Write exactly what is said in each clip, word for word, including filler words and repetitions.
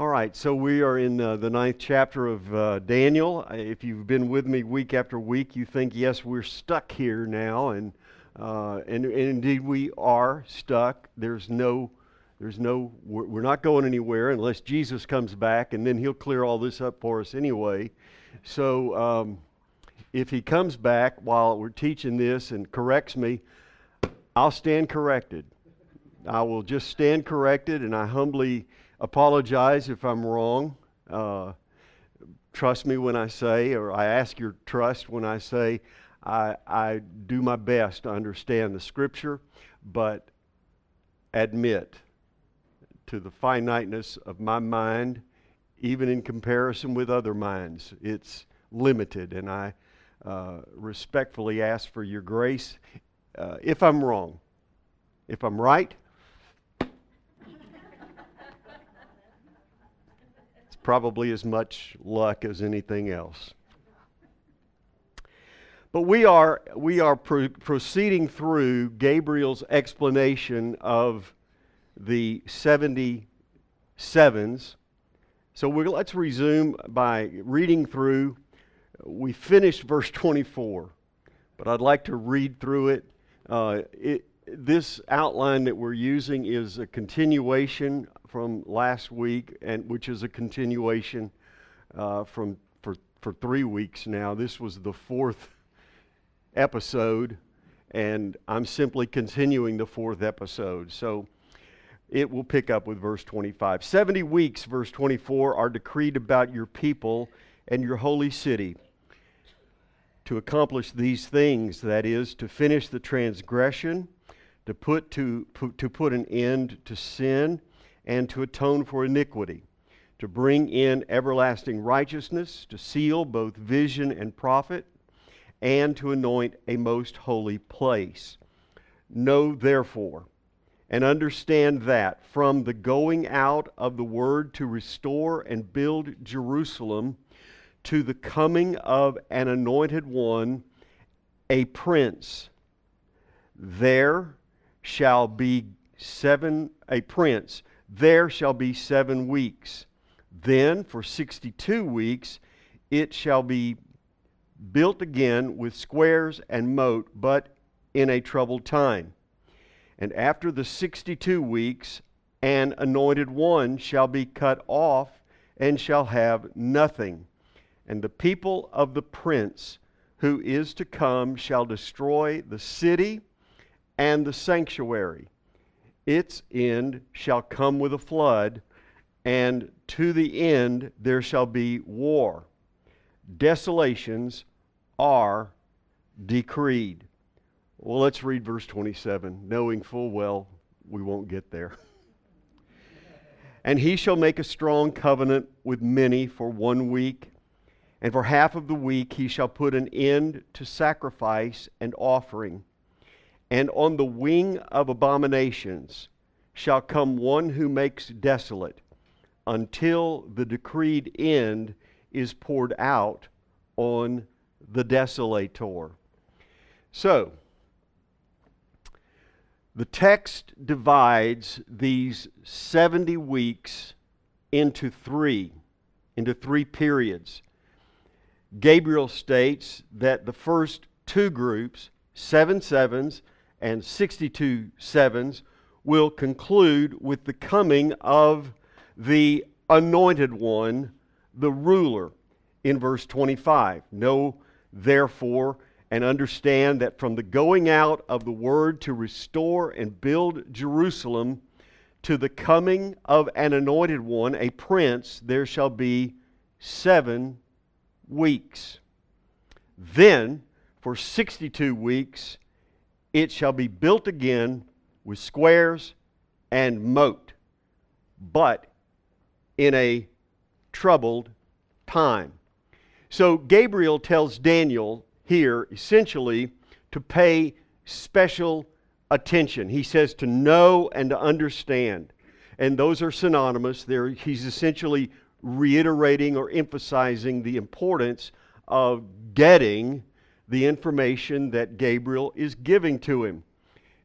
All right, so we are in uh, the ninth chapter of uh, Daniel. If you've been with me week after week, you think, yes, we're stuck here now, and uh, and, and indeed we are stuck. There's no, there's no, we're, we're not going anywhere unless Jesus comes back, and then He'll clear all this up for us anyway. So um, if He comes back while we're teaching this and corrects me, I'll stand corrected. I will just stand corrected, and I humbly apologize if I'm wrong. Uh, trust me when I say, or I ask your trust when I say, I, I do my best to understand the Scripture, but admit to the finiteness of my mind, even in comparison with other minds, it's limited, and I uh, respectfully ask for your grace uh, if I'm wrong. If I'm right, probably as much luck as anything else. But we are we are pro- proceeding through Gabriel's explanation of the seventy sevens. So we're, let's resume by reading through. We finished verse twenty-four, but I'd like to read through it. Uh, it this outline that we're using is a continuation from last week, and which is a continuation uh, from for for three weeks now. This was the fourth episode, and I'm simply continuing the fourth episode. So it will pick up with verse twenty-five. Seventy weeks, verse twenty-four, are decreed about your people and your holy city to accomplish these things, that is, to finish the transgression, to put to put, to put an end to sin, and to atone for iniquity, to bring in everlasting righteousness, to seal both vision and prophet, and to anoint a most holy place. Know therefore, and understand that from the going out of the word to restore and build Jerusalem, to the coming of an anointed one, a prince, there shall be seven, a prince, there shall be seven weeks. Then for sixty-two weeks it shall be built again with squares and moat, but in a troubled time. And after the sixty-two weeks, an anointed one shall be cut off and shall have nothing. And the people of the prince who is to come shall destroy the city and the sanctuary. Its end shall come with a flood, and to the end there shall be war. Desolations are decreed. Well, let's read verse twenty-seven, knowing full well we won't get there. And he shall make a strong covenant with many for one week, and for half of the week he shall put an end to sacrifice and offering. And on the wing of abominations shall come one who makes desolate, until the decreed end is poured out on the desolator. So, the text divides these seventy weeks into three, into three periods. Gabriel states that the first two groups, seven sevens and sixty-two sevens, will conclude with the coming of the anointed one, the ruler, in verse twenty-five. Know therefore and understand that from the going out of the word to restore and build Jerusalem to the coming of an anointed one, a prince, there shall be seven weeks. Then, for sixty-two weeks, it shall be built again with squares and moat, but in a troubled time. So Gabriel tells Daniel here essentially to pay special attention. He says to know and to understand. And those are synonymous. There, he's essentially reiterating or emphasizing the importance of getting the information that Gabriel is giving to him.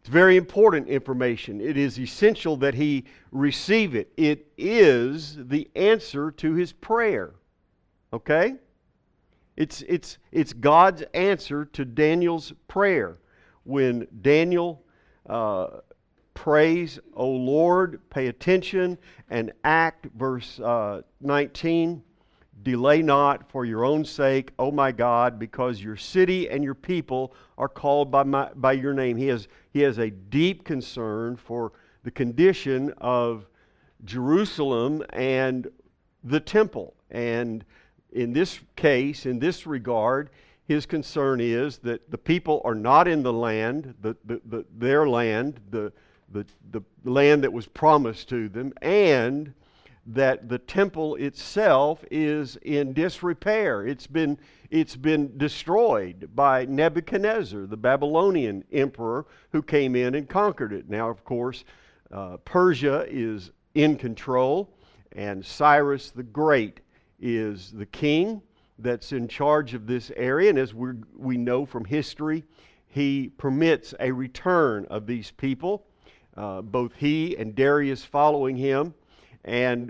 It's very important information. It is essential that he receive it. It is the answer to his prayer. Okay? It's, it's, it's God's answer to Daniel's prayer. When Daniel uh, prays, O Lord, pay attention and act, verse uh, nineteen, delay not for your own sake, O my God, because your city and your people are called by, my, by your name. He has, he has a deep concern for the condition of Jerusalem and the temple. And in this case, in this regard, his concern is that the people are not in the land, the, the, the, their land, the, the, the land that was promised to them, and that the temple itself is in disrepair. It's been, it's been destroyed by Nebuchadnezzar, the Babylonian emperor, who came in and conquered it. Now, of course, uh, Persia is in control, and Cyrus the Great is the king that's in charge of this area. And as we we know from history, he permits a return of these people, uh, both he and Darius following him. And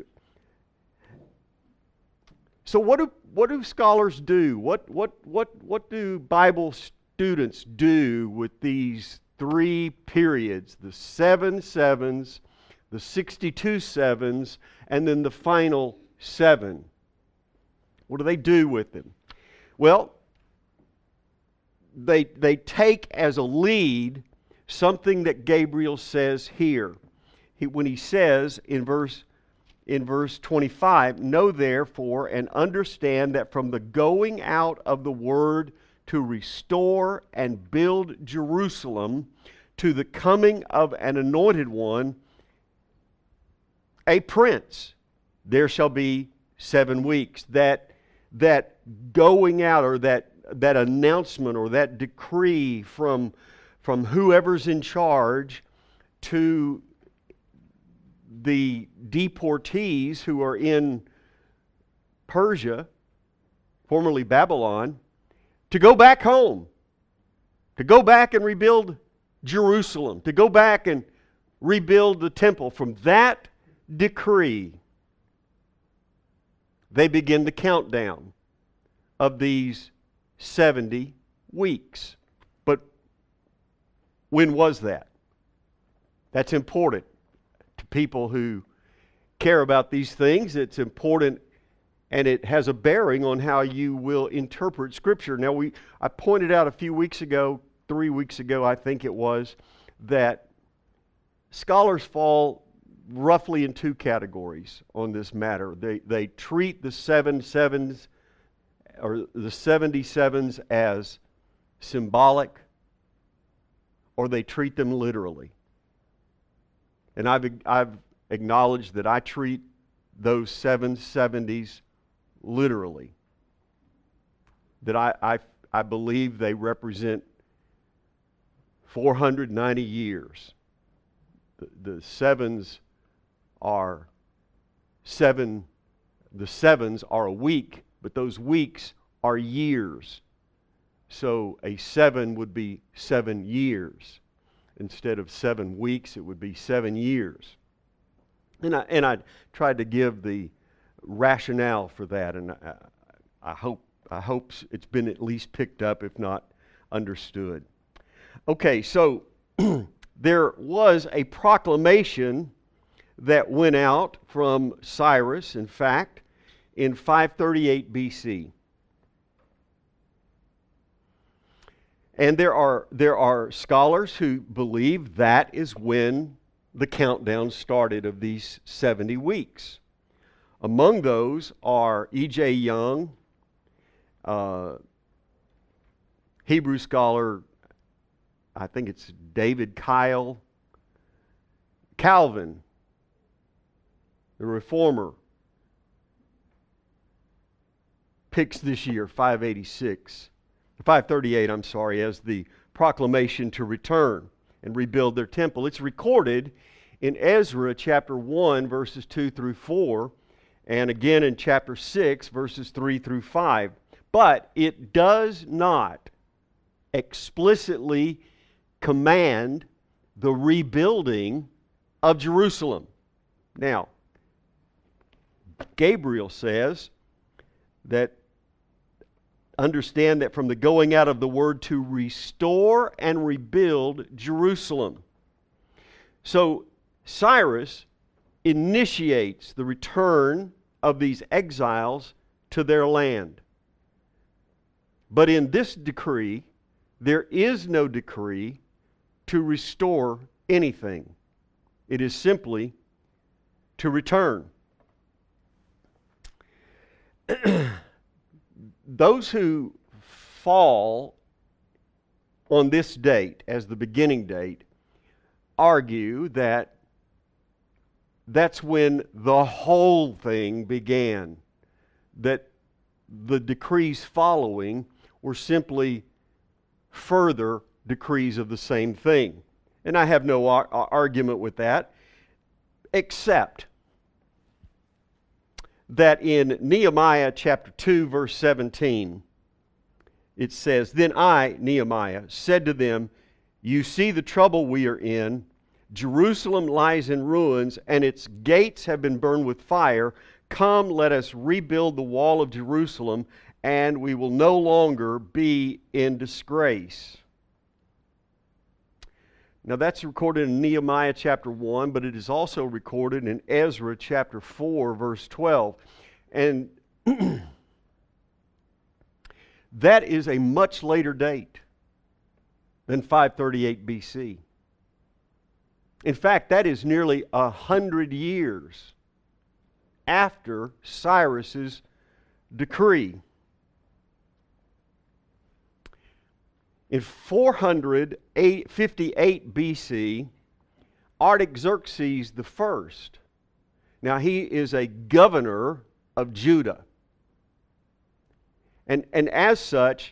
so what do what do scholars do? What what what what do Bible students do with these three periods, the seven sevens, the sixty-two sevens, and then the final seven? What do they do with them? Well, they, they take as a lead something that Gabriel says here. He, when he says in verse, in verse twenty-five, know therefore and understand that from the going out of the word to restore and build Jerusalem to the coming of an anointed one, a prince, there shall be seven weeks. That that going out, or that that announcement, or that decree from from whoever's in charge to the deportees who are in Persia, formerly Babylon, to go back home, to go back and rebuild Jerusalem, to go back and rebuild the temple. From that decree, they begin the countdown of these seventy weeks. But when was that? That's important to people who care about these things. It's important, and it has a bearing on how you will interpret Scripture. Now, we I pointed out a few weeks ago, three weeks ago I think it was, that scholars fall roughly in two categories on this matter. They they treat the seven sevens, or the seventy-sevens, as symbolic, or they treat them literally. And I've I've acknowledged that I treat those seven seventies literally. That I I, I believe they represent four hundred ninety years. The, the sevens are seven, the sevens are a week, but those weeks are years. So a seven would be seven years. Instead of seven weeks, it would be seven years. And I, and I tried to give the rationale for that, and I, I hope I hope it's been at least picked up, if not understood. Okay, so there was a proclamation that went out from Cyrus, in fact, in five thirty-eight B C. And there are, there are scholars who believe that is when the countdown started of these seventy weeks. Among those are E J Young, uh, Hebrew scholar, I think it's David Kyle, Calvin, the Reformer, picks this year, five eighty-six, five thirty-eight, I'm sorry, as the proclamation to return and rebuild their temple. It's recorded in Ezra chapter one, verses two through four, and again in chapter six, verses three through five. But it does not explicitly command the rebuilding of Jerusalem. Now, Gabriel says that, understand that from the going out of the word to restore and rebuild Jerusalem. So Cyrus initiates the return of these exiles to their land. But in this decree, there is no decree to restore anything. It is simply to return. Those who fall on this date as the beginning date argue that that's when the whole thing began, that the decrees following were simply further decrees of the same thing. And I have no ar- argument with that, except that in Nehemiah chapter two, verse seventeen, it says, "Then I, Nehemiah, said to them, you see the trouble we are in. Jerusalem lies in ruins, and its gates have been burned with fire. Come, let us rebuild the wall of Jerusalem, and we will no longer be in disgrace." Now that's recorded in Nehemiah chapter one, but it is also recorded in Ezra chapter four, verse twelve. And that is a much later date than five thirty-eight B C. In fact, that is nearly a hundred years after Cyrus's decree. In four fifty-eight B C, Artaxerxes the First. Now he is a governor of Judah. And, and as such,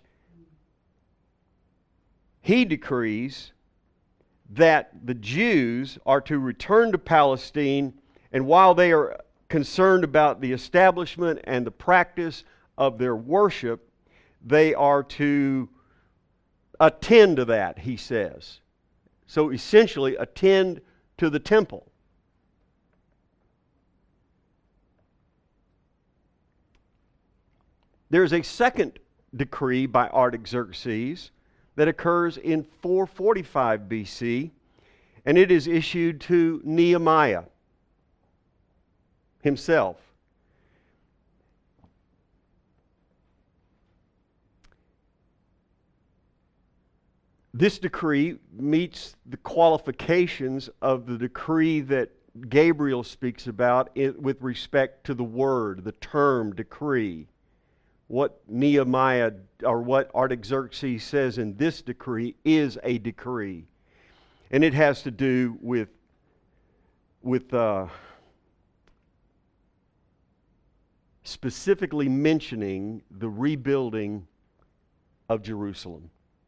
he decrees that the Jews are to return to Palestine, and while they are concerned about the establishment and the practice of their worship, they are to attend to that, he says. So essentially, attend to the temple. There's a second decree by Artaxerxes that occurs in four forty-five B C, and it is issued to Nehemiah himself. This decree meets the qualifications of the decree that Gabriel speaks about with respect to the word, the term decree. What Nehemiah, or what Artaxerxes says in this decree, is a decree. And it has to do with, with uh, specifically mentioning the rebuilding of Jerusalem.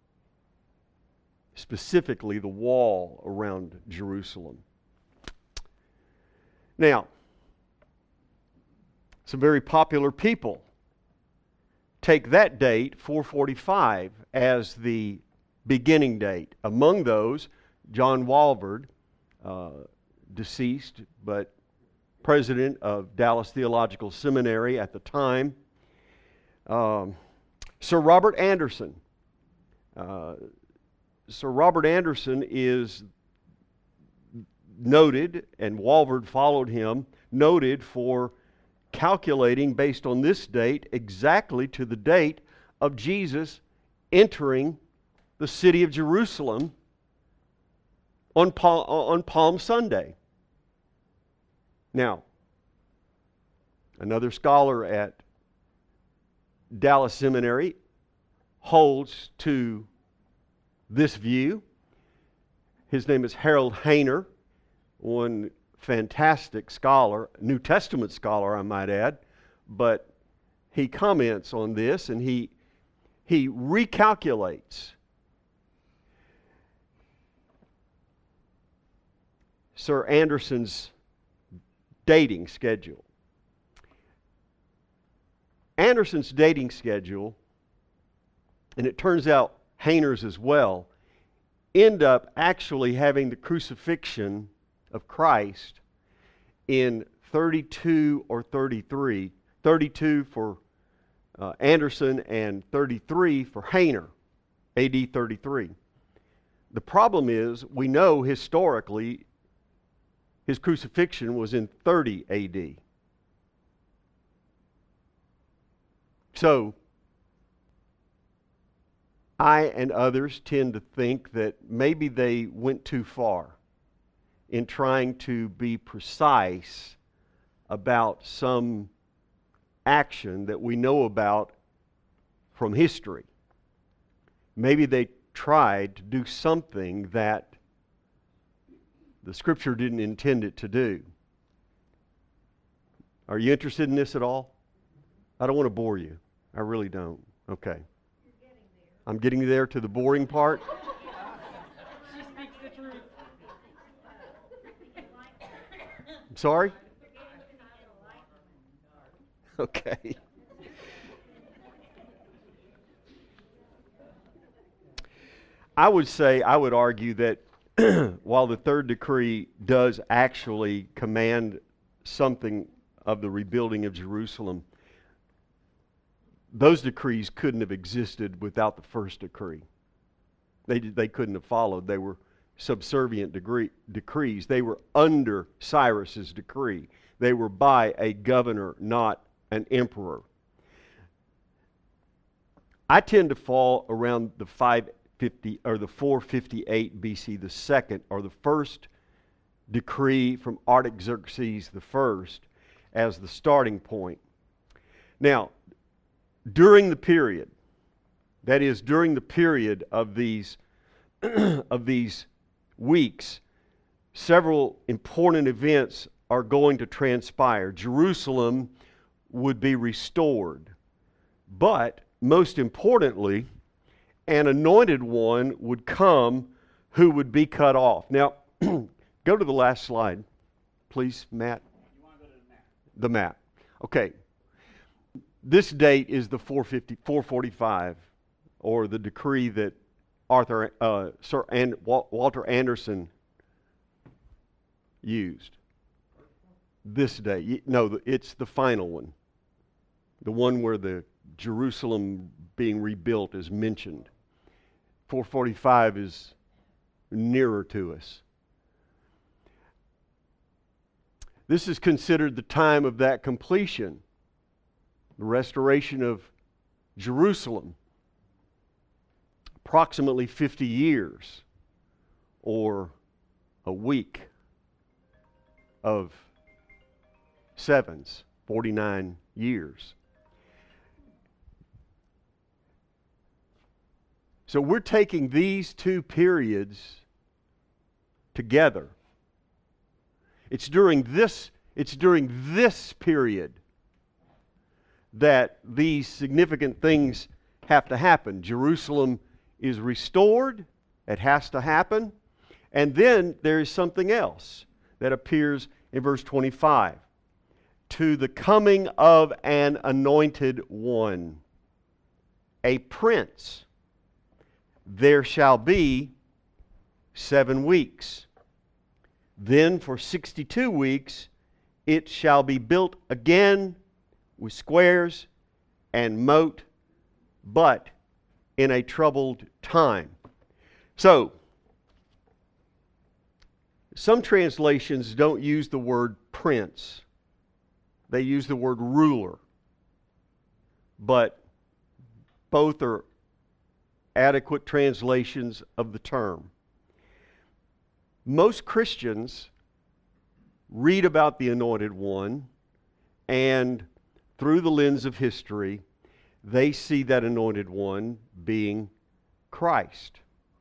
Specifically the wall around Jerusalem. Now, some very popular people take that date, four forty-five, as the beginning date. Among those, John Walvoord, uh, deceased, but president of Dallas Theological Seminary at the time. Um, Sir Robert Anderson. Uh, Sir Robert Anderson is noted, and Walvoord followed him, noted for calculating based on this date exactly to the date of Jesus entering the city of Jerusalem on Palm, on Palm Sunday. Now, another scholar at Dallas Seminary holds to this view. His name is Harold Hainer, one fantastic scholar, New Testament scholar, I might add, but he comments on this and he he recalculates Sir Anderson's dating schedule. Anderson's dating schedule, and it turns out Hainer's as well, end up actually having the crucifixion of Christ in thirty-two or thirty-three. thirty-two for uh, Anderson and thirty-three for Hayner, A D thirty-three. The problem is, we know historically his crucifixion was in thirty A D. So, I and others tend to think that maybe they went too far in trying to be precise about some action that we know about from history. Maybe they tried to do something that the Scripture didn't intend it to do. Are you interested in this at all? I don't want to bore you. I really don't. Okay. I'm getting there to the boring part. She speaks the truth. I'm sorry? Okay. I would say, I would argue that while the third decree does actually command something of the rebuilding of Jerusalem, those decrees couldn't have existed without the first decree. They, they couldn't have followed. They were subservient degree, decrees. They were under Cyrus's decree. They were by a governor, not an emperor. I tend to fall around the five fifty or the four fifty-eight B C, the second or the first decree from Artaxerxes the first, as the starting point. Now, during the period, that is, during the period of these of these weeks, several important events are going to transpire. Jerusalem would be restored, but most importantly, an anointed one would come who would be cut off. Now, go to the last slide, please, Matt. You want to go to the map? The map. Okay. This date is the four fifty, four forty-five, or the decree that Arthur, uh, Sir and Walter Anderson used. This day. No, it's the final one. The one where the Jerusalem being rebuilt is mentioned. four forty-five is nearer to us. This is considered the time of that completion, the restoration of Jerusalem. Approximately fifty years, or a week of sevens, forty-nine years. So we're taking these two periods together. It's during this, it's during this period that these significant things have to happen. Jerusalem is restored. It has to happen. And then there is something else that appears in verse twenty-five. To the coming of an anointed one, a prince, there shall be seven weeks. Then for sixty-two weeks it shall be built again with squares and moat, but in a troubled time. So, some translations don't use the word prince. They use the word ruler. But both are adequate translations of the term. Most Christians read about the Anointed One, and through the lens of history, they see that Anointed One being Christ.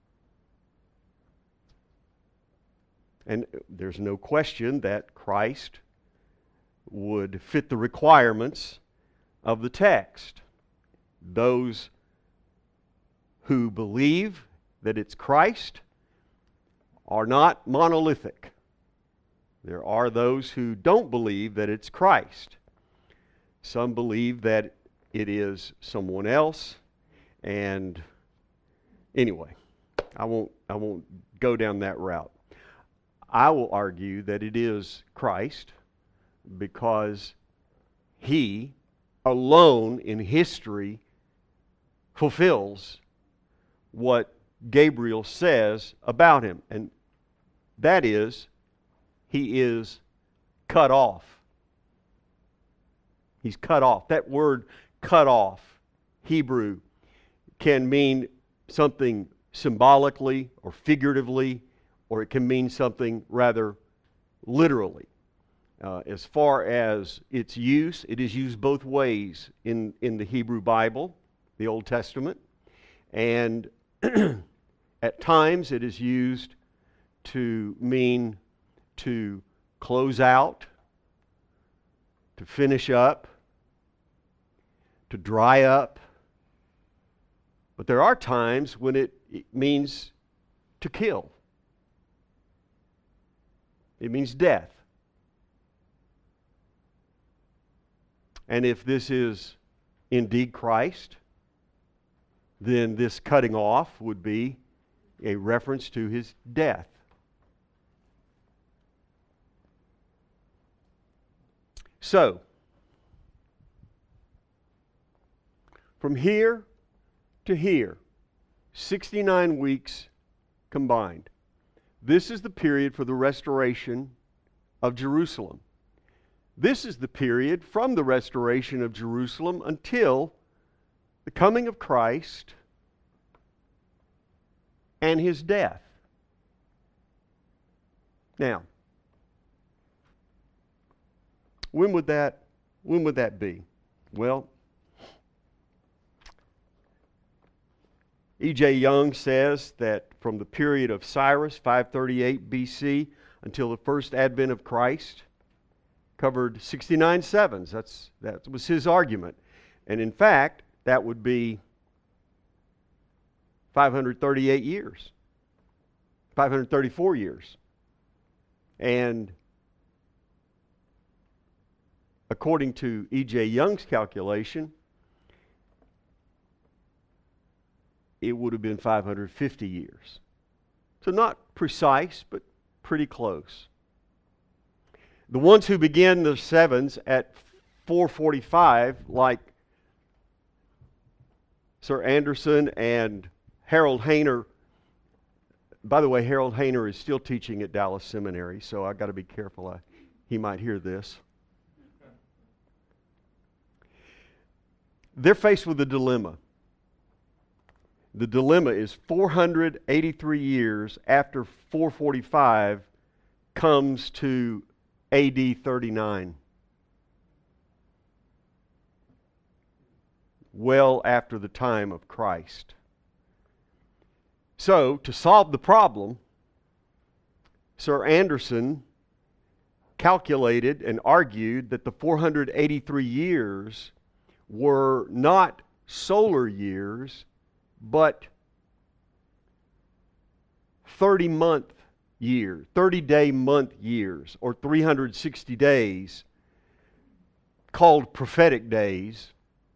And there's no question that Christ would fit the requirements of the text. Those who believe that it's Christ are not monolithic. There are those who don't believe that it's Christ. Some believe that it is someone else. And anyway, I won't I won't go down that route. I will argue that it is Christ because he alone in history fulfills what Gabriel says about him. And that is, he is cut off. He's cut off. That word cut off, Hebrew, can mean something symbolically or figuratively, or it can mean something rather literally. Uh, as far as its use, it is used both ways in, in the Hebrew Bible, the Old Testament, and at times it is used to mean to close out, to finish up, to dry up. But there are times when it, it means to kill. It means death. And if this is indeed Christ, then this cutting off would be a reference to his death. So, from here to here, sixty-nine weeks combined. This is the period for the restoration of Jerusalem. This is the period from the restoration of Jerusalem until the coming of Christ and his death. Now, when would that when would that be? Well, E J Young says that from the period of Cyrus, five thirty-eight B C, until the first advent of Christ, covered sixty-nine sevens. That's, that was his argument. And in fact, that would be five hundred thirty-eight years. five hundred thirty-four years. And according to E J Young's calculation, it would have been five hundred fifty years. So not precise, but pretty close. The ones who begin the sevens at four forty-five, like Sir Anderson and Harold Hayner. By the way, Harold Hayner is still teaching at Dallas Seminary, so I've got to be careful. I, he might hear this. They're faced with a dilemma. The dilemma is four hundred eighty-three years after four forty-five comes to A D thirty-nine. Well after the time of Christ. So, to solve the problem, Sir Anderson calculated and argued that the four hundred eighty-three years were not solar years, but thirty-month years, thirty-day month years, or three hundred sixty days, called prophetic days.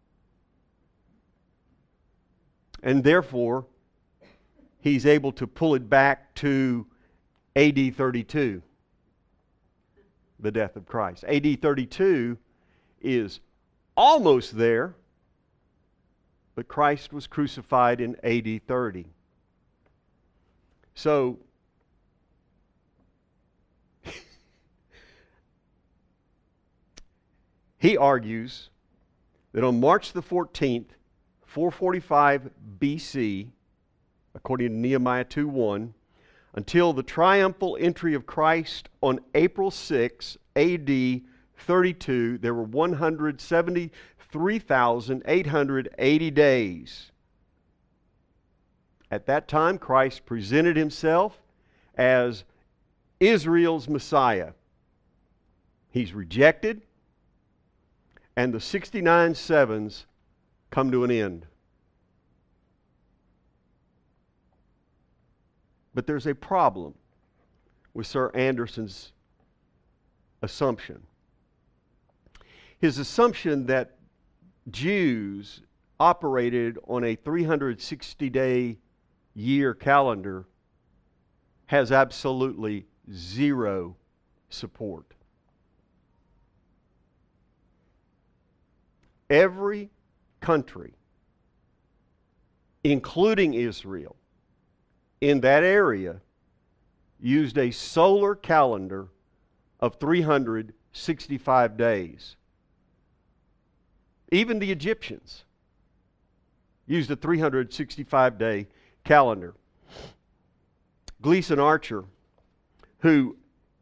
And therefore, he's able to pull it back to A D thirty-two, the death of Christ. A D thirty-two is almost there, but Christ was crucified in A D thirty. So, he argues that on March the fourteenth, four forty-five B C, according to Nehemiah two one, until the triumphal entry of Christ on April sixth, A D thirty-two, there were one hundred seventy-three thousand eight hundred eighty days. At that time, Christ presented himself as Israel's Messiah. He's rejected, and the sixty-nine sevens come to an end. But there's a problem with Sir Anderson's assumption. His assumption that Jews operated on a three hundred sixty day year calendar has absolutely zero support. Every country, including Israel, in that area, used a solar calendar of three hundred sixty-five days. Even the Egyptians used a three hundred sixty-five day calendar. Gleason Archer, who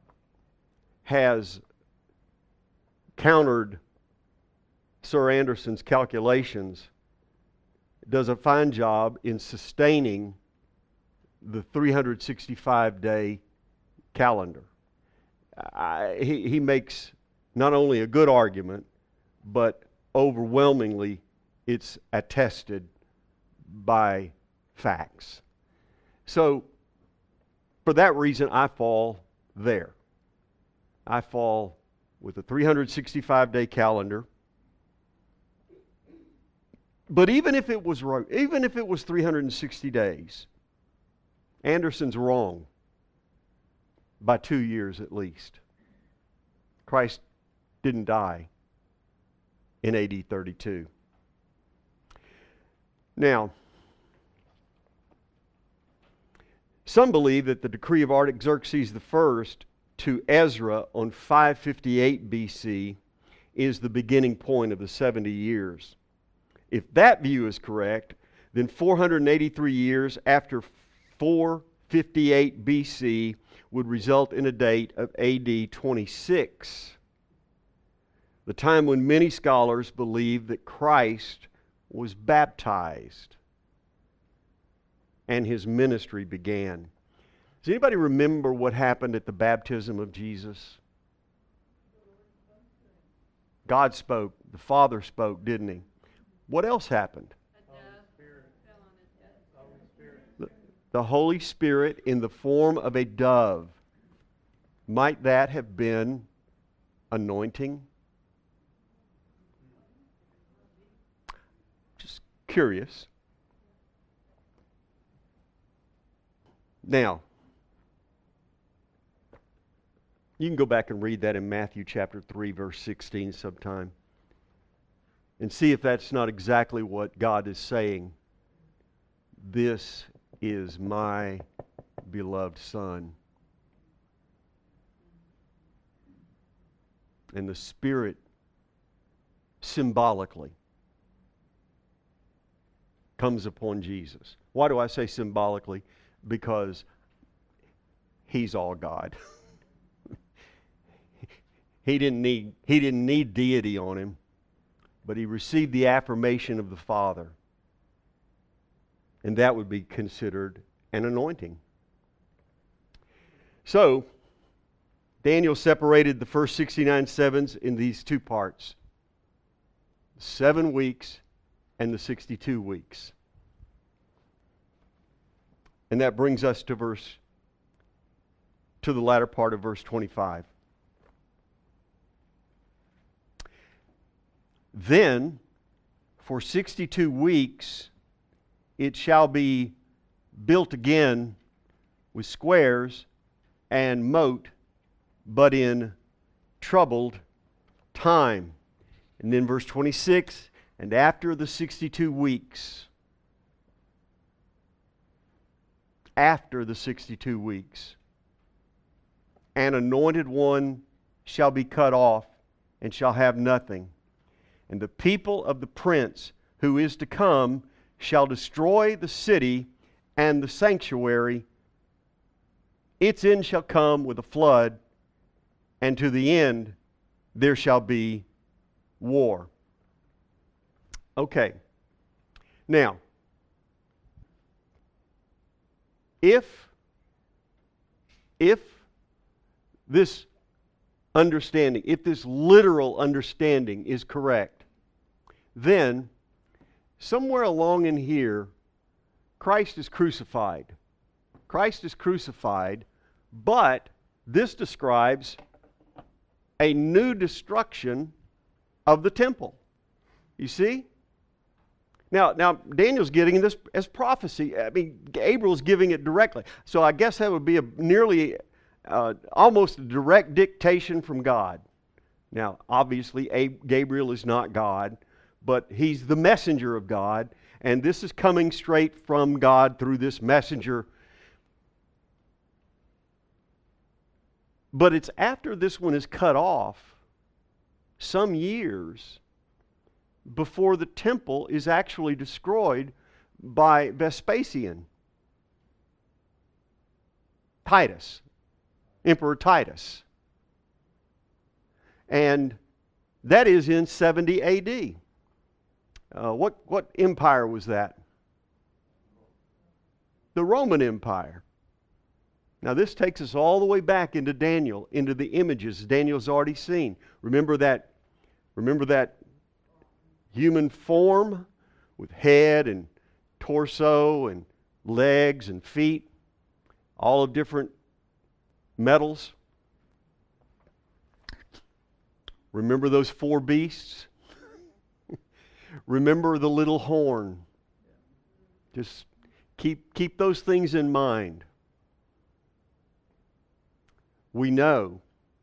has countered Sir Anderson's calculations, does a fine job in sustaining the three hundred sixty-five day calendar. I, he, he makes not only a good argument, but overwhelmingly it's attested by facts. So, for that reason, I fall there. I fall with the three hundred sixty-five day calendar. But even if it was wrong, even if it was three hundred sixty days, Anderson's wrong by two years at least. Christ didn't die in A D thirty-two. Now, some believe that the decree of Artaxerxes the First to Ezra on five fifty-eight B C is the beginning point of the seventy years. If that view is correct, then four hundred eighty-three years after four fifty-eight B C would result in a date of A D twenty-six, the time when many scholars believe that Christ was baptized and his ministry began. Does anybody remember what happened at the baptism of Jesus? God spoke, the Father spoke, didn't he? What else happened? The, the Holy Spirit in the form of a dove. Might that have been anointing? Just curious. Now, you can go back and read that in Matthew chapter three, verse sixteen sometime, and see if that's not exactly what God is saying. This is my beloved Son. And the Spirit symbolically comes upon Jesus. Why do I say symbolically? Because He's all God. He didn't need, he didn't need deity on Him, but He received the affirmation of the Father. And that would be considered an anointing. So, Daniel separated the first sixty-nine sevens in these two parts. Seven weeks and the sixty-two weeks. And that brings us to verse, to the latter part of verse twenty-five. Then, for sixty-two weeks, it shall be built again with squares and moat, but in troubled time. And then verse twenty-six, and after the sixty-two weeks, after the sixty-two weeks, an anointed one shall be cut off and shall have nothing. And the people of the prince who is to come shall destroy the city and the sanctuary. Its end shall come with a flood, and to the end there shall be war. Okay. Now, if, if this understanding, if this literal understanding is correct, then somewhere along in here, Christ is crucified. Christ is crucified, but this describes a new destruction of the temple. You see? Now, now Daniel's getting this as prophecy. I mean, Gabriel's giving it directly. So I guess that would be a nearly, uh, almost a direct dictation from God. Now, obviously, A- Gabriel is not God, but he's the messenger of God, and this is coming straight from God through this messenger. But it's after this one is cut off, some years before the temple is actually destroyed by Vespasian. Titus, Emperor Titus. And that is in seventy A D. Uh, what, what empire was that? The Roman Empire. Now this takes us all the way back into Daniel, into the images Daniel's already seen. Remember that, remember that human form with head and torso and legs and feet, all of different metals? Remember those four beasts? Remember the little horn. Just keep, keep those things in mind. We know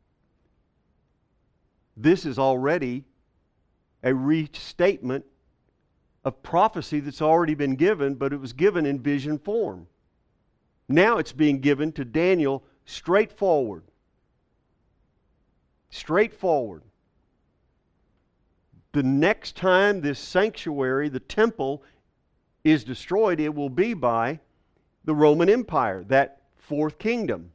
this is already a restatement of prophecy that's already been given, but it was given in vision form. Now it's being given to Daniel straightforward. Straightforward. The next time this sanctuary, the temple, is destroyed, it will be by the Roman Empire, that fourth kingdom.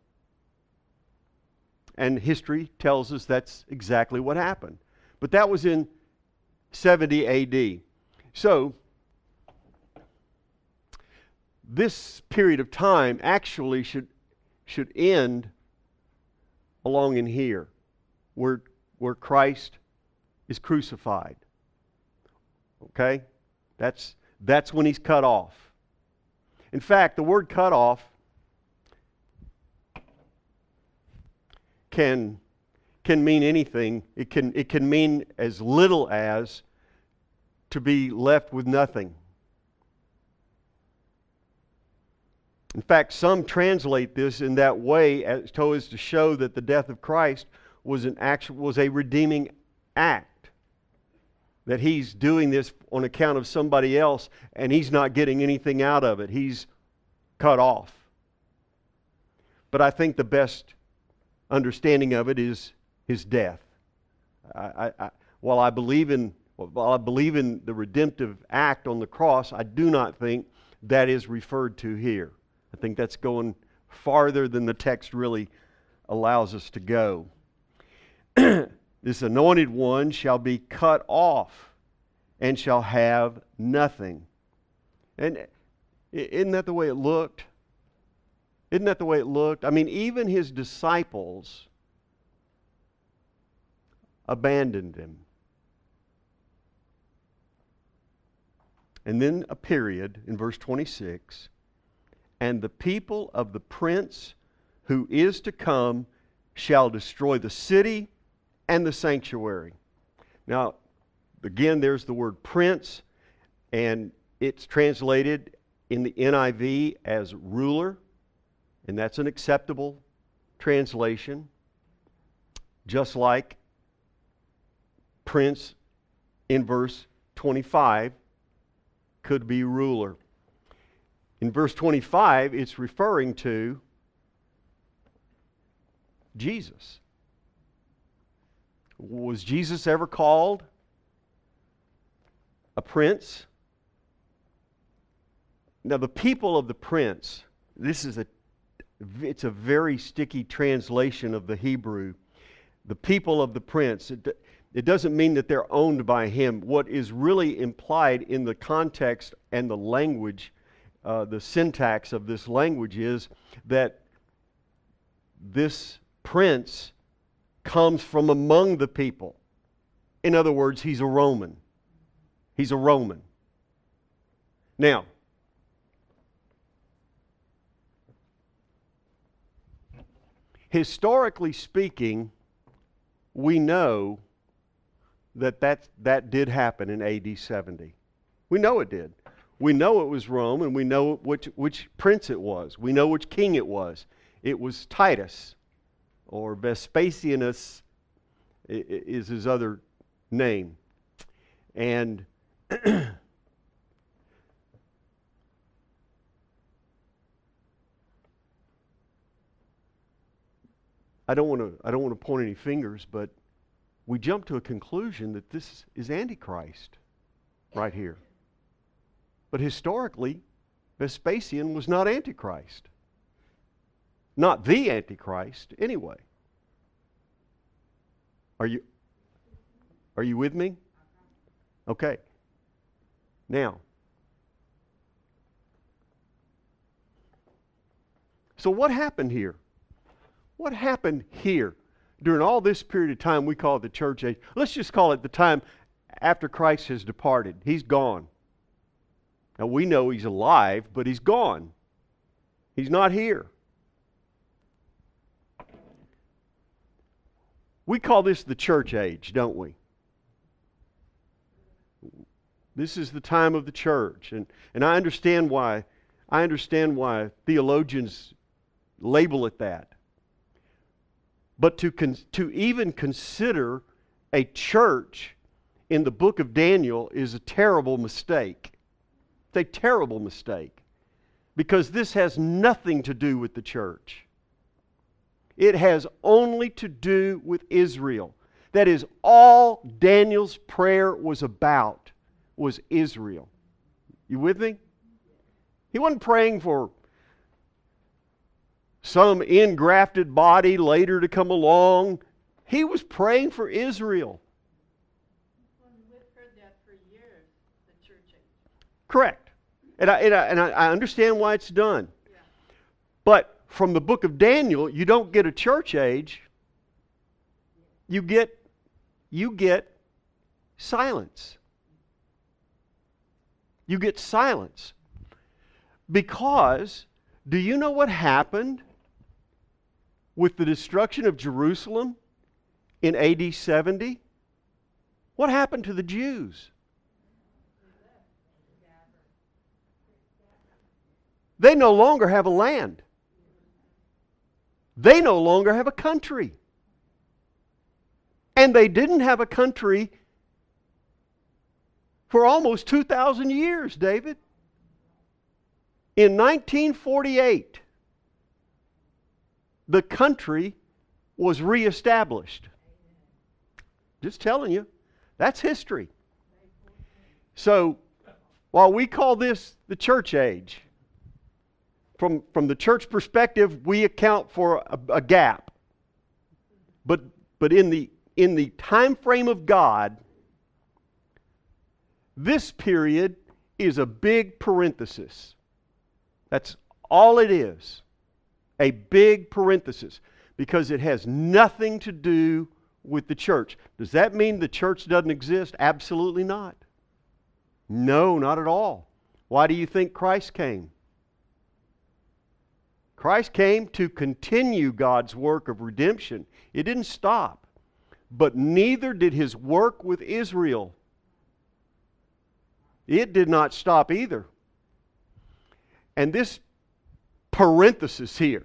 And history tells us that's exactly what happened. But that was in seventy A D. So, this period of time actually should, should end along in here, where, where Christ is crucified. Okay? That's, that's when he's cut off. In fact, the word cut off can, can mean anything. It can, it can mean as little as to be left with nothing. In fact, some translate this in that way as so as to show that the death of Christ was an actual, was a redeeming act. That he's doing this on account of somebody else and he's not getting anything out of it. He's cut off. But I think the best understanding of it is his death. I, I, I, while I believe in while I believe in the redemptive act on the cross, I do not think that is referred to here. I think that's going farther than the text really allows us to go. This anointed one shall be cut off and shall have nothing. And isn't that the way it looked? Isn't that the way it looked? I mean, even his disciples abandoned him. And then a period in verse twenty-six. And the people of the prince who is to come shall destroy the city and the sanctuary. Now, again, there's the word prince, and it's translated in the N I V as ruler, and that's an acceptable translation, just like prince in verse twenty-five could be ruler. In verse twenty-five, it's referring to Jesus. Was Jesus ever called a prince? Now, the people of the prince, this is a, it's a very sticky translation of the Hebrew. The people of the prince, it, it doesn't mean that they're owned by him. What is really implied in the context and the language, uh, the syntax of this language is that this prince comes from among the people. In other words, he's a Roman. He's a Roman. Now, historically speaking, we know that that, that did happen in A D seventy. We know it did. We know it was Rome, and we know which, which prince it was. We know which king it was. It was Titus, or Vespasianus is his other name. And I don't want to I don't want to point any fingers, but we jump to a conclusion that this is Antichrist right here. But historically, Vespasian was not Antichrist. Not the Antichrist, anyway. Are you Are you with me? Okay. Now, so what happened here? What happened here during all this period of time we call it the church age? Let's just call it the time after Christ has departed. He's gone. Now we know He's alive, but He's gone. He's not here. We call this the church age, don't we? This is the time of the church. And, and I understand why I understand why theologians label it that. But to, con- to even consider a church in the book of Daniel is a terrible mistake. It's a terrible mistake. Because this has nothing to do with the church. It has only to do with Israel. That is all Daniel's prayer was about, was Israel. You with me? He wasn't praying for some engrafted body later to come along. He was praying for Israel. Well, we've heard that for years, the church age. Correct. And I, and I, and I understand why it's done. Yeah. But from the book of Daniel, you don't get a church age. You get, you get silence. You get silence. Because, do you know what happened with the destruction of Jerusalem in A D seventy? What happened to the Jews? They no longer have a land. They no longer have a country. And they didn't have a country for almost two thousand years, David. In nineteen forty-eight, the country was reestablished. Just telling you, that's history. So, while we call this the church age, from, from the church perspective, we account for a, a gap. But, but in the, in the time frame of God, this period is a big parenthesis. That's all it is. A big parenthesis. Because it has nothing to do with the church. Does that mean the church doesn't exist? Absolutely not. No, not at all. Why do you think Christ came? Christ came to continue God's work of redemption. It didn't stop. But neither did His work with Israel. It did not stop either. And this parenthesis here,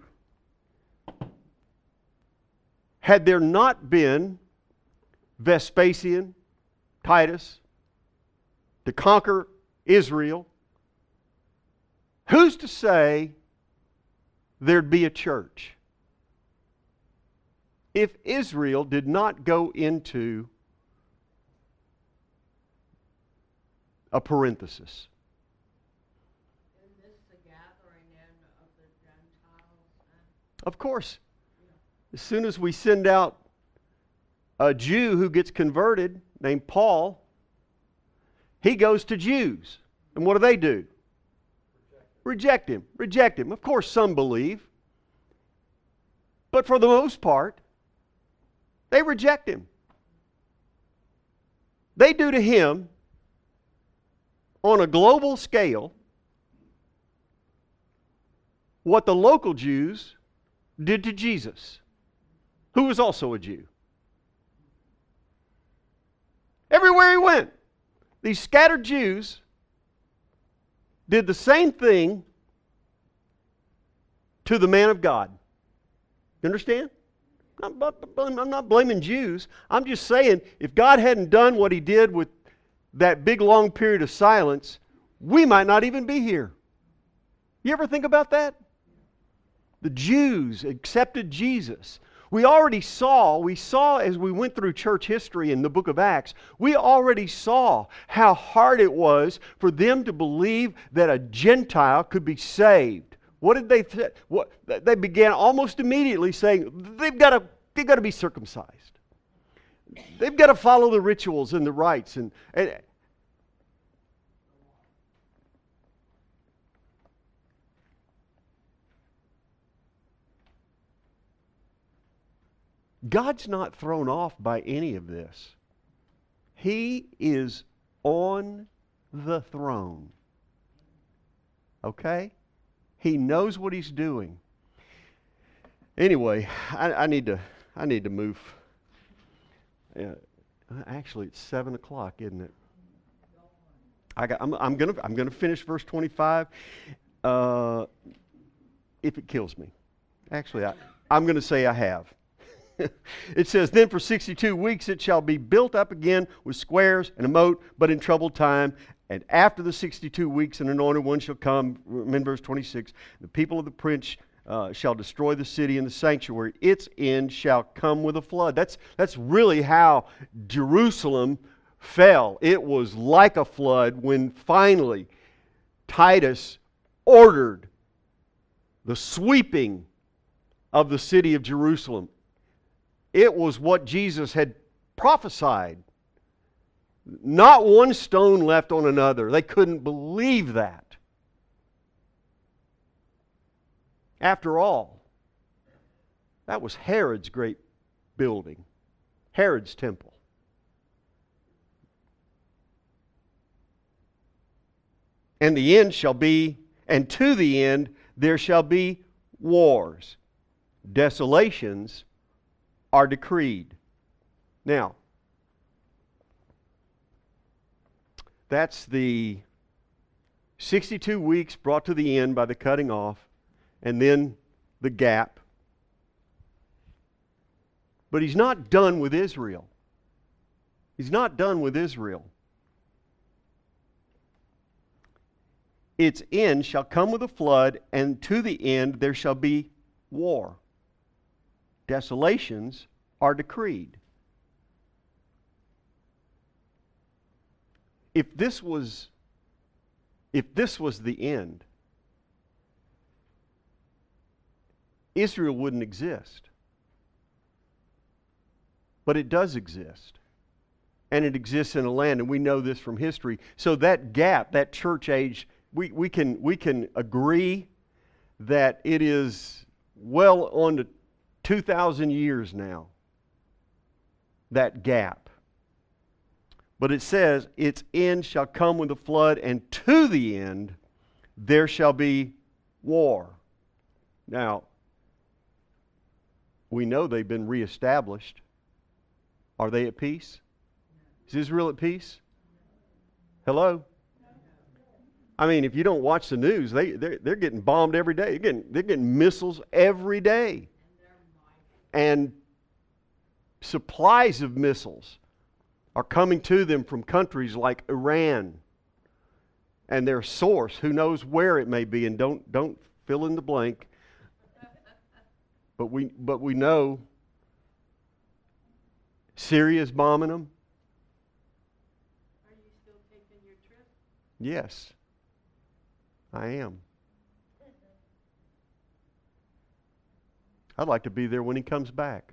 had there not been Vespasian, Titus, to conquer Israel, who's to say there'd be a church? If Israel did not go into a parenthesis. Isn't this the gathering in of the Gentiles? Of course. As soon as we send out a Jew who gets converted, named Paul, he goes to Jews. And what do they do? Reject him. Reject him. Of course, some believe. But for the most part, they reject him. They do to him, on a global scale, what the local Jews did to Jesus, who was also a Jew. Everywhere he went, these scattered Jews did the same thing to the man of God. You understand? I'm not, I'm not blaming Jews. I'm just saying, if God hadn't done what He did with that big long period of silence, we might not even be here. You ever think about that? The Jews accepted Jesus. We already saw, we saw as we went through church history in the book of Acts, we already saw how hard it was for them to believe that a Gentile could be saved. What did they say? What, they began almost immediately saying, they've got to, they've got to be circumcised. They've got to follow the rituals and the rites. And, and God's not thrown off by any of this. He is on the throne. Okay? He knows what He's doing. Anyway, I, I need to I need to move. Uh, actually, it's seven o'clock, isn't it? I got. I'm, I'm gonna I'm gonna finish verse twenty-five. Uh, if it kills me, actually, I, I'm gonna say I have. It says, then for sixty-two weeks it shall be built up again with squares and a moat, but in troubled time. And after the sixty-two weeks, an anointed one shall come. In verse twenty-six, the people of the prince uh, shall destroy the city and the sanctuary. Its end shall come with a flood. That's, that's really how Jerusalem fell. It was like a flood when finally Titus ordered the sweeping of the city of Jerusalem. It was what Jesus had prophesied. Not one stone left on another. They couldn't believe that. After all, that was Herod's great building, Herod's temple. And the end shall be, and to the end there shall be wars, desolations are decreed. Now, that's the sixty-two weeks brought to the end by the cutting off, and then the gap. But He's not done with Israel. He's not done with Israel. Its end shall come with a flood, and to the end there shall be war. Desolations are decreed. If this was, if this was the end, Israel wouldn't exist. But it does exist. And it exists in a land, and we know this from history. So that gap, that church age, we, we can we can agree that it is well on to two thousand years now. That gap. But it says, its end shall come with a flood, and to the end there shall be war. Now, we know they've been reestablished. Are they at peace? Is Israel at peace? Hello? I mean, if you don't watch the news, they, they're, they're getting bombed every day. They're getting, they're getting missiles every day. And supplies of missiles are coming to them from countries like Iran. And their source, who knows where it may be, and don't don't fill in the blank. But we but we know Syria's bombing them. Are you still taking your trip? Yes, I am. I'd like to be there when he comes back.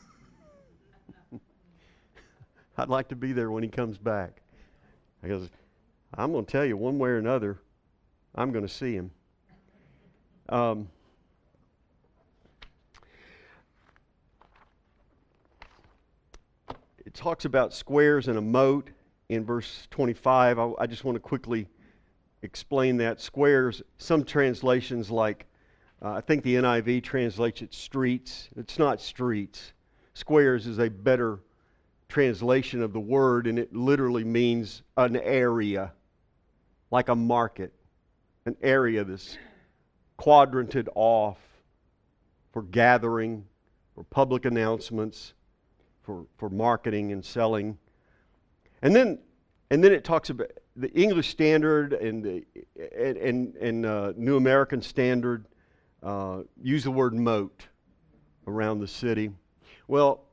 I'd like to be there when he comes back. Because I'm going to tell you, one way or another, I'm going to see him. Um, it talks about squares and a moat in verse twenty-five. I, I just want to quickly explain that. Squares, some translations like, uh, I think the N I V translates it streets. It's not streets. Squares is a better translation of the word, and it literally means an area, like a market. an area that's quadranted off for gathering, for public announcements, for, for marketing and selling. And then and then it talks about the English Standard and the and, and, and uh, New American Standard uh, use the word moat around the city. Well,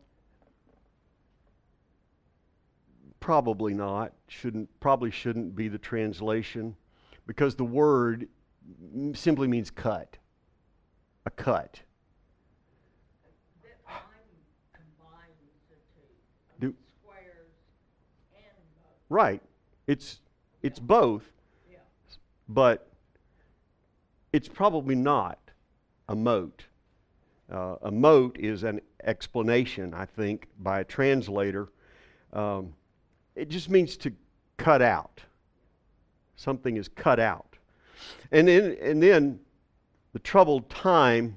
probably not. Shouldn't probably shouldn't be the translation, because the word simply means cut. A cut. That line combines the two, I Do- mean, squares and both. Right. It's it's both, Yeah. but it's probably not a moat. Uh, a moat is an explanation, I think, by a translator. Um, it just means to cut out. Something is cut out. And then, and then the troubled time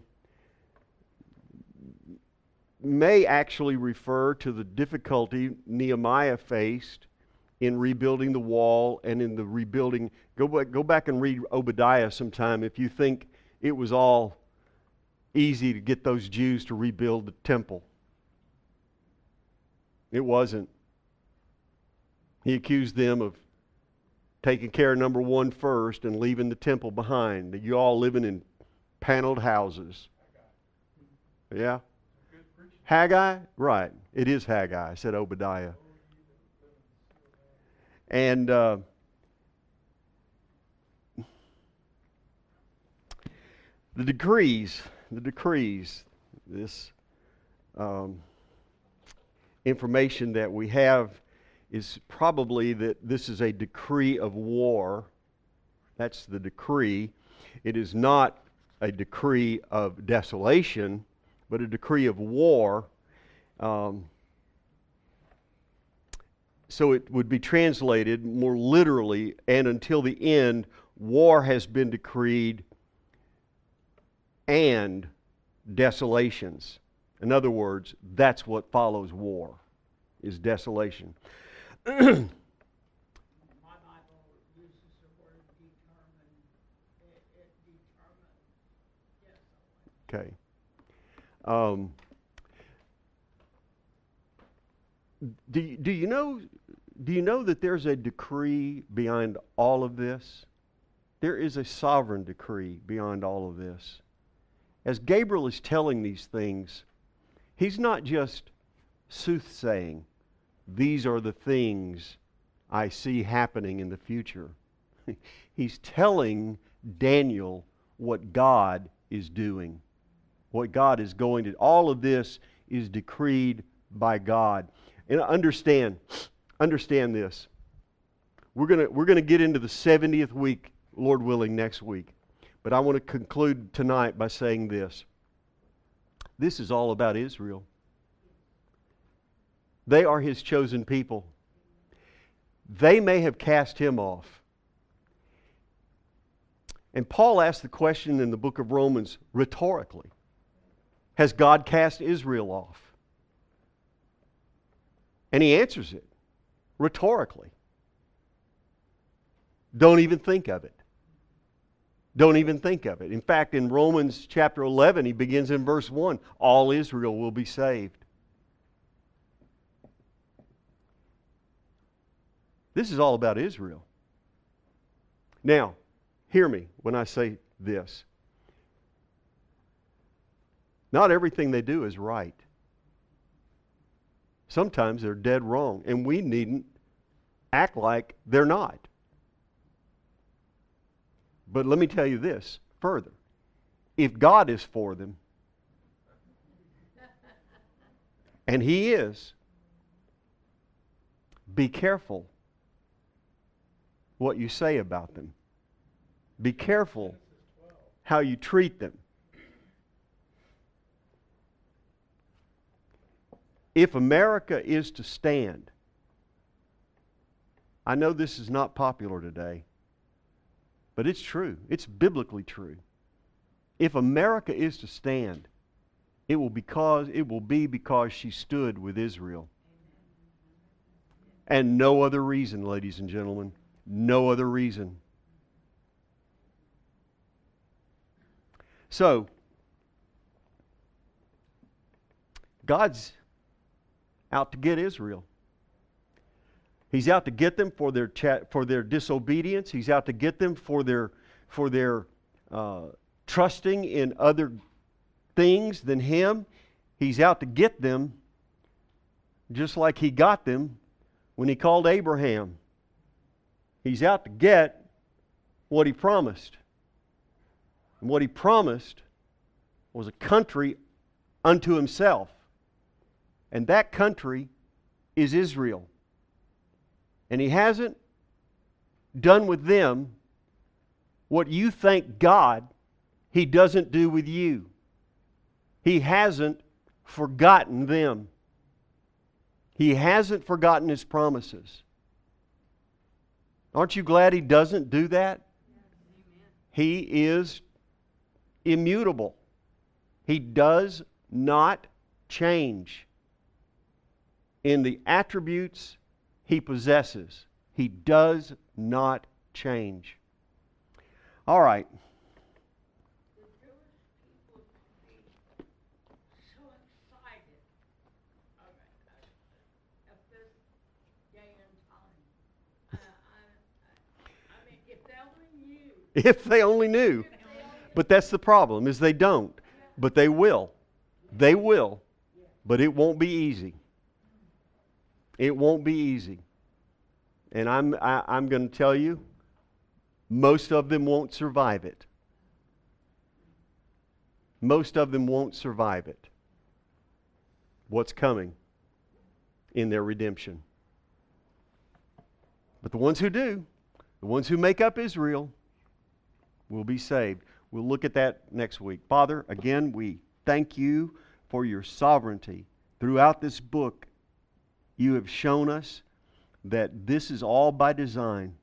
may actually refer to the difficulty Nehemiah faced in rebuilding the wall and in the rebuilding. Go back, go back and read Obadiah sometime if you think it was all easy to get those Jews to rebuild the temple. It wasn't. He accused them of taking care of number one first and leaving the temple behind. You all living in paneled houses. Yeah? Haggai? Right. It is Haggai. I said Obadiah. And uh, the decrees, the decrees, this um, information that we have is probably that this is a decree of war. That's the decree. It is not a decree of desolation, but a decree of war. Um, so it would be translated more literally, and until the end, war has been decreed and desolations. In other words, that's what follows war, is desolation. My Bible uses the word determined. It, it determines. Yes. Okay. Um, do, you- do you know do you know that there's a decree beyond all of this? There is a sovereign decree beyond all of this. As Gabriel is telling these things, he's not just soothsaying, these are the things I see happening in the future. He's telling Daniel what God is doing, what God is going to. All of this is decreed by God. And understand, understand this. We're gonna we're gonna get into the seventieth week, Lord willing, next week. But I want to conclude tonight by saying this. This is all about Israel. They are His chosen people. They may have cast Him off. And Paul asked the question in the book of Romans rhetorically. Has God cast Israel off? And he answers it rhetorically. Don't even think of it. Don't even think of it. In fact, in Romans chapter eleven, he begins in verse one. All Israel will be saved. This is all about Israel. Now, hear me when I say this. Not everything they do is right. Sometimes they're dead wrong, and we needn't act like they're not. But let me tell you this further. If God is for them, and He is, be careful what you say about them. Be careful how you treat them. If America is to stand, I know this is not popular today, but it's true. It's biblically true. If America is to stand, it will because it will be because she stood with Israel. And no other reason, ladies and gentlemen. No other reason. So, God's out to get Israel. He's out to get them for their cha- for their disobedience. He's out to get them for their for their uh, trusting in other things than Him. He's out to get them just like He got them when He called Abraham. He's out to get what He promised. And what He promised was a country unto Himself. And that country is Israel. And He hasn't done with them what you think God He doesn't do with you. He hasn't forgotten them. He hasn't forgotten His promises. Aren't you glad He doesn't do that? He is immutable. He does not change in the attributes He possesses. He does not change. All right. The Jewish people should be so excited of, of this day and time. Uh, I, I, I mean, if they only knew. If they only knew. But that's the problem, is they don't. But they will. They will. But it won't be easy. It won't be easy. And I'm I, I'm going to tell you, most of them won't survive it. Most of them won't survive it. What's coming in their redemption. But the ones who do, the ones who make up Israel, will be saved. We'll look at that next week. Father, again, we thank You for Your sovereignty. Throughout this book, You have shown us that this is all by design.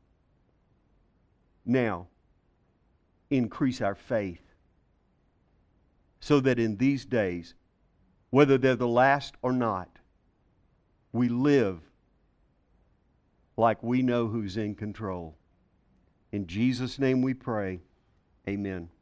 Now, increase our faith so that in these days, whether they're the last or not, we live like we know who's in control. In Jesus' name we pray. Amen.